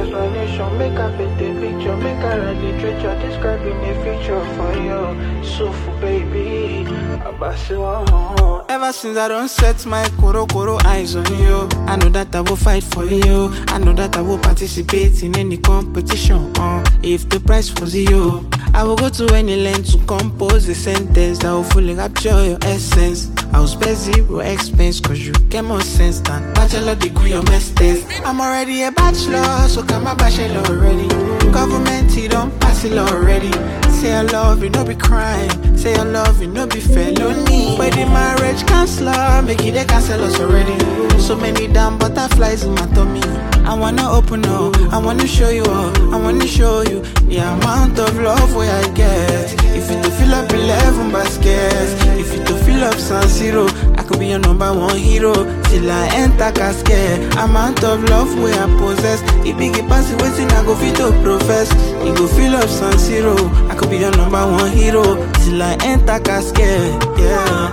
explanation, make I paint a picture, make I write literature, describing a future for you. So for baby, ever since I don't set my koro eyes on you, I know that I will fight for you. I know that I will participate in any competition. If the price was you, I will go to any length to compose a sentence that will fully capture your essence. I will spare zero expense, cause you get more sense than bachelor degree or masters. I'm already a bachelor, so come a bachelor already. Government, he don't pass it already. Say I love you, no be crime. Say I love you, no be felony. But the marriage counselor, make it they cancel us already. So many damn butterflies in my tummy. I wanna open up, I wanna show you all, I wanna show you the amount of love where I get. If you to fill up 11 baskets, if you to fill up San Siro, I could be your #1 hero till I enter casket. Amount of love where I possess, it big it pass it waiting, I go fit to profess. You go fill up San Siro, I could be your #1 hero till I enter casket, yeah.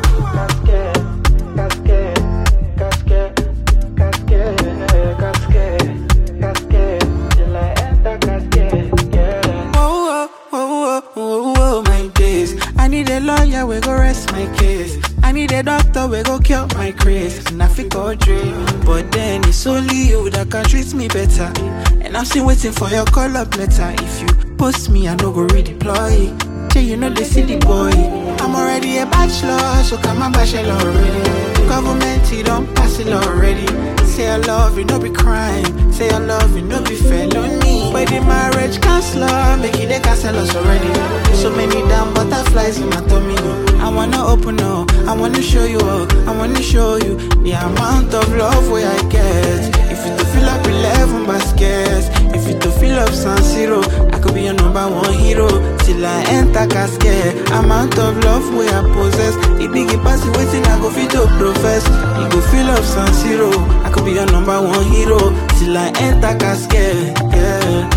I need a lawyer, we go rest my case. I need a doctor, we go cure my craze. And I feel go dream, but then it's only you that can treat me better. And I'm still waiting for your call up letter. If you post me, I no go redeploy. Say you know the city boy. I'm already a bachelor, so come a bachelor already. Government, he don't pass it already. Say I love you, no be crime. Say I love you, no be felony. But the marriage counselor, make it they cancel us already. So many damn butterflies in my tummy. I wanna open up, I wanna show you all, I wanna show you the amount of love where I get. If you to fill up 11 baskets, if you to fill up San Siro, I could be your #1 hero till I enter casket. Amount of love where I possess, it big it pass it waiting, I go fit to profess. You go fill up San Siro, I could be your #1 hero till I enter casket, yeah.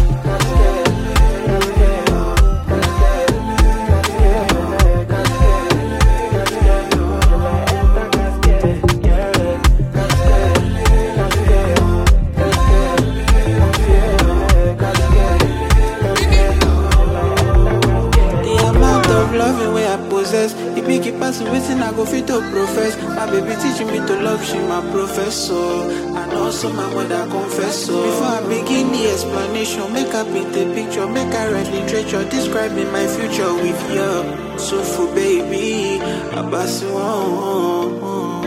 Loving where I possess, it make it pass waiting, I go fit to profess. My baby teaching me to love, she my professor, and also my mother confess so. Before I begin the explanation, make I paint a picture, make I write literature, describing my future with you. So for baby, I pass you on.